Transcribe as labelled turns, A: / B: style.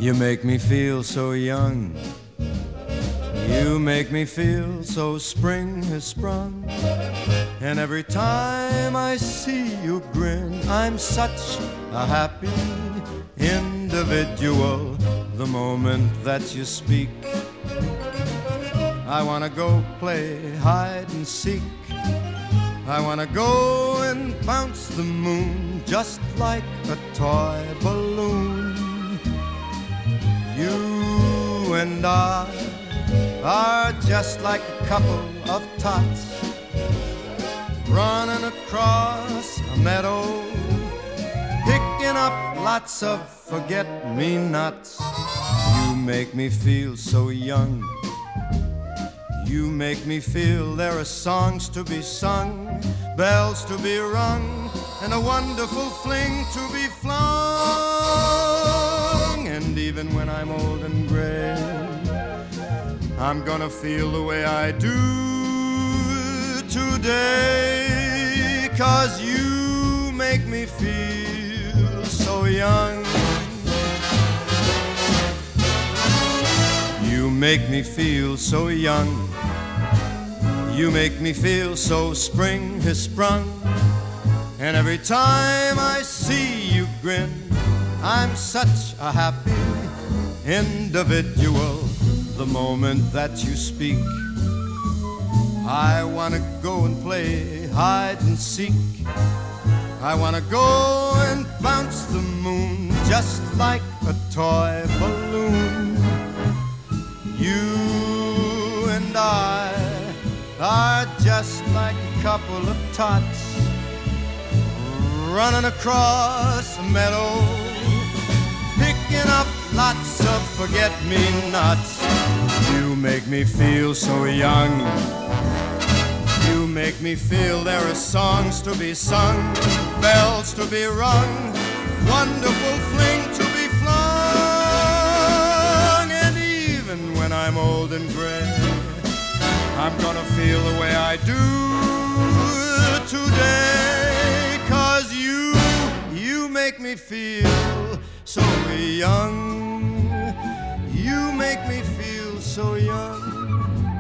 A: You make me feel so young. You make me feel so spring has sprung. And every time I see you grin, I'm such a happy individual. The moment that you speak, I wanna go play hide and seek. I wanna go and bounce the moon just like a toy balloon. You and I are just like a couple of tots running across a meadow, picking up lots of forget-me-nots. You make me feel so young. You make me feel there are songs to be sung, bells to be rung, and a wonderful fling to be flung. And even when I'm old and gray, I'm gonna feel the way I do today, 'cause you make me feel so young. You make me feel so young. You make me feel so spring has sprung. And every time I see you grin, I'm such a happy individual. The moment that you speak, I wanna go and play hide and seek. I wanna go and bounce the moon just like a toy balloon. You and I are just like a couple of tots running across a meadow, picking up lots of forget-me-nots. You make me feel so young. You make me feel there are songs to be sung, bells to be rung, wonderful fling to be flung. And even when I'm old and gray, I'm gonna feel the way I do today, 'cause you make me feel so young. You make me feel so young.